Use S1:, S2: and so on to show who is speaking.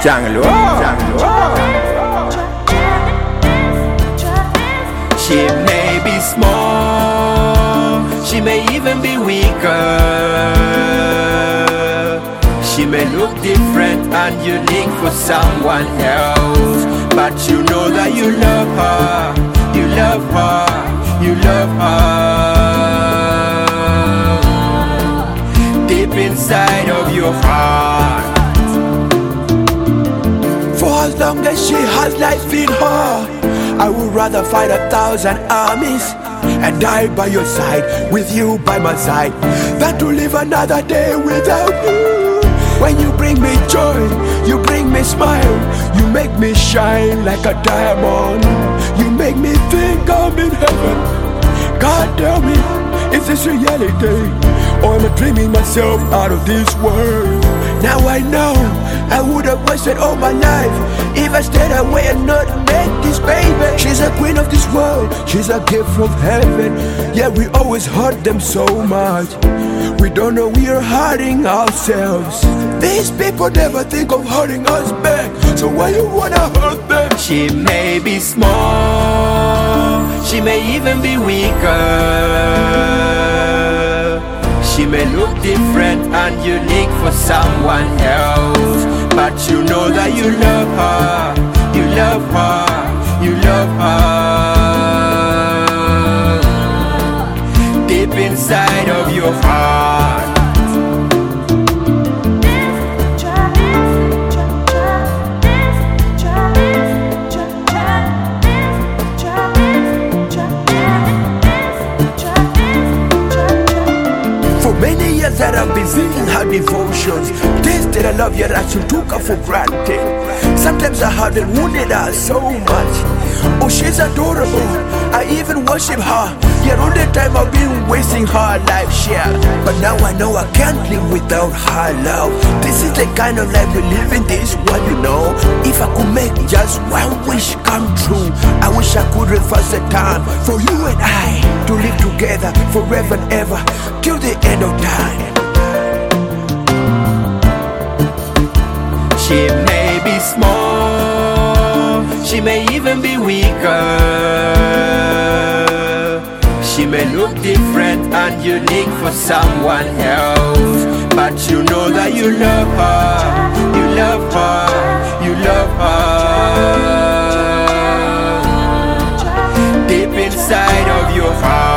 S1: Jungle. She may be small, she may even be weaker. She may look different and unique for someone else, but you know that you love her, you love her, you love her deep inside of your heart.
S2: For as long as she has life in her, I would rather fight 1,000 armies and die by your side, with you by my side, than to live another day without you. When you bring me joy, you bring me smile, you make me shine like a diamond. You make me think I'm in heaven. God tell me, is this reality, or am I dreaming myself out of this world? Now I know I would have wasted all my life if I stayed away and not met this baby. She's a queen of this world, she's a gift from heaven. Yeah, we always hurt them so much, we don't know we are hurting ourselves. These people never think of hurting us back, so why you wanna hurt them?
S1: She may be small, she may even be weaker. She may look different and unique for someone else, but you know that you love her, you love her, you love her deep inside of your heart.
S2: Many years that I've been singing her devotions, days that I love yet I should took her for granted. Sometimes I have been wounded her so much. Oh, she's adorable, I even worship her, yet all the time I've been wasting her life share. But now I know I can't live without her love. This is the kind of life we live in this world, you know. If I could make just one wish come true, I wish I could reverse the time for you and I to live together forever and ever till the end of time.
S1: She may be small, she may even be weaker. She may look different and unique for someone else, but you know that you love her, you love her, you love her deep inside of your heart.